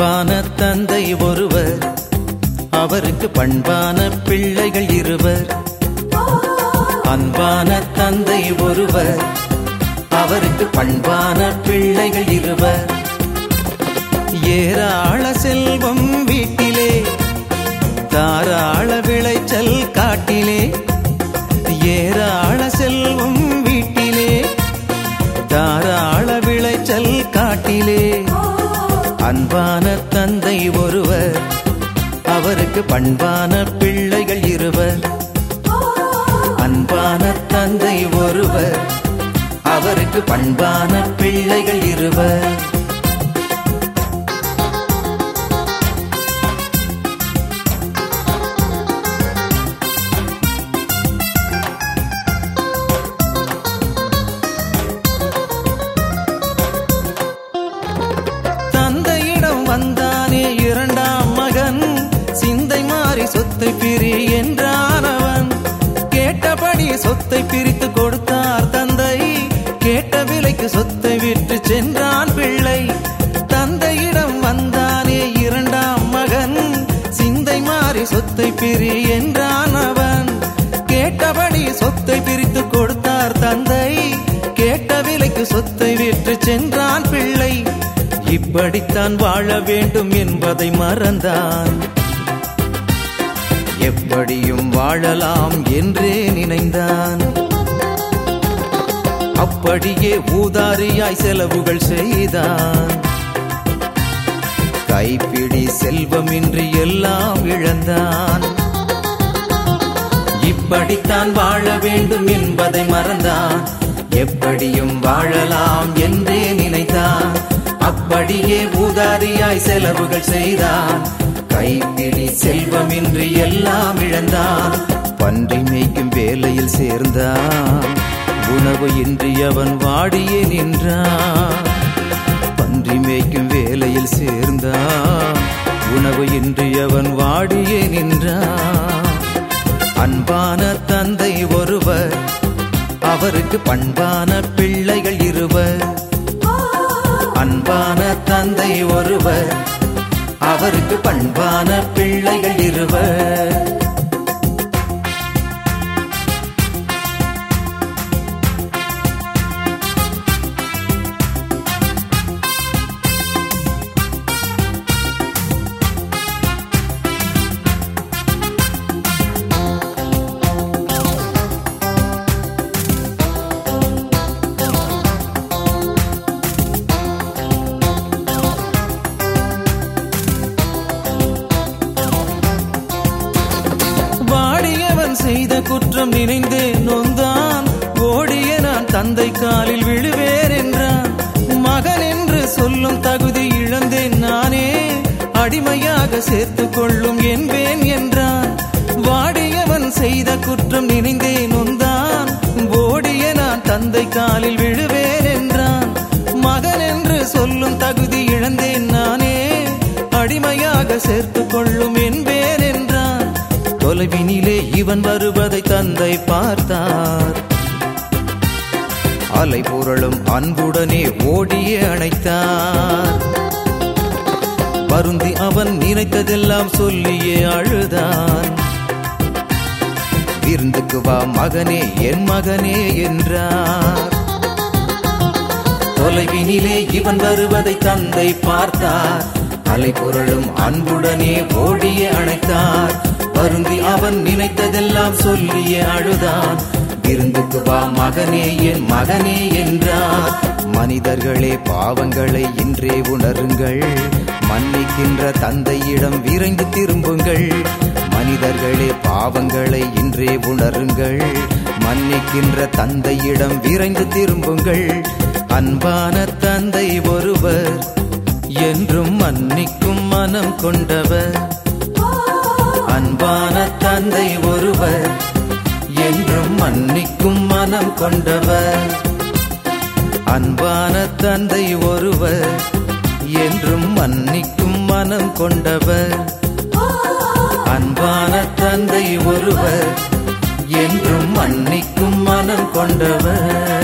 அன்பான தந்தை ஒருவர், அவருக்கு பண்பான பிள்ளைகள் இருவர். அன்பான தந்தை ஒருவர், அவருக்கு பண்பான பிள்ளைகள் இருவர். ஏராள செல்வம் வீட்டிலே, தாராள விளைச்சல் காட்டிலே. ஏராள செல்வம் வீட்டிலே, தாராள விளைச்சல் காட்டிலே. அன்பான தந்தை ஒருவர், அவருக்கு பண்பான பிள்ளைகள் இருவர். அன்பான தந்தை ஒருவர், அவருக்கு பண்பான பிள்ளைகள் இருவர். தந்தையிடம் வந்தானே இரண்டாம் மகன், சிந்தை மாறி சொத்தை பிரி என்றான் அவன். கேட்டபடி சொத்தை பிரித்து கொடுத்தார் தந்தை, கேட்ட விலைக்கு சொத்தை விட்டு சென்றான் பிள்ளை. தந்தையிடம் வந்தானே இரண்டாம் மகன், சிந்தை மாறி சொத்தை பிரி என்றான் அவன். கேட்டபடி சொத்தை பிரித்து கொடுத்தார் தந்தை, கேட்ட விலைக்கு சொத்தை விட்டு சென்றான் பிள்ளை. இப்படித்தான் வாழ வேண்டும் என்பதை மறந்தான், எப்படியும் வாழலாம் என்றே நினைந்தான். அப்படியே ஊதாரியாய் செலவுகள் செய்தான், கைப்பிடி செல்வமின்றி எல்லாம் இழந்தான். இப்படித்தான் வாழ வேண்டும் என்பதை மறந்தான், எப்படியும் வாழலாம் என்றே நினைத்தான். அப்படியே ஊதாரியாய் செலவுகள் செய்தான், கைப்பிடி செல்வமின்றி எல்லாம் இழந்தான். பன்றி மேய்க்கும் வேலையில் சேர்ந்தான், உணவு இன்றி அவன் வாடியே நின்றான். பன்றி மேய்க்கும் வேலையில் சேர்ந்தான், உணவு இன்றி அவன் வாடியே நின்றான். அன்பான தந்தை ஒருவர், அவருக்கு பண்பான பிள்ளைகள் இருவர். அன்பான தந்தை ஒருவர், அவருக்கு பண்பான பிள்ளைகள் இருவர். செய்த குற்றம் நினைந்தே நொந்தான், ஓடிய நான் தந்தை காலில் விழுவேன் என்றான். மகன் என்று சொல்லும் தகுதி இழந்தேன் நானே, அடிமையாக சேர்த்து கொள்ளும் என்பேன் என்றான். வாடியவன் செய்த குற்றம் நினைந்தே நொந்தான், ஓடிய நான் தந்தை காலில் விழுவேன் என்றான். மகன் என்று சொல்லும் தகுதி இழந்தேன் நானே, அடிமையாக சேர்த்து கொள்ளும் என்பேன் என்றான். தொலைவினிலே இவன் வருவதை தந்தை பார்த்தார், அலை புரளும் அன்புடனே ஓடியே அணைத்தார். வருந்தி அவன் நினைத்ததெல்லாம் சொல்லியே அழுதான். விருந்துக்கு வா மகனே என் மகனே என்றார். தொலைவினிலே இவன் வருவதை தந்தை பார்த்தார், அலை புரளும் அன்புடனே ஓடியே அணைத்தார். வருந்தி அவன் நினைத்ததெல்லாம் சொல்லியே அழுதான். விருந்துக்கு வா மகனே என் மகனே என்றார். மனிதர்களே பாவங்களை இன்றே உணருங்கள், மன்னிக்கின்ற தந்தையிடம் விரைந்து திரும்புங்கள். மனிதர்களே பாவங்களை இன்றே உணருங்கள், மன்னிக்கின்ற தந்தையிடம் விரைந்து திரும்புங்கள். அன்பான தந்தை ஒருவர், என்றும் மன்னிக்கும் மனம் கொண்டவர். அன்பான தந்தை ஒருவர், என்றும் மன்னிக்கும் மனம் கொண்டவர். அன்பான தந்தை ஒருவர், என்றும் மன்னிக்கும் மனம் கொண்டவர். அன்பான தந்தை ஒருவர், என்றும் மன்னிக்கும் மனம் கொண்டவர்.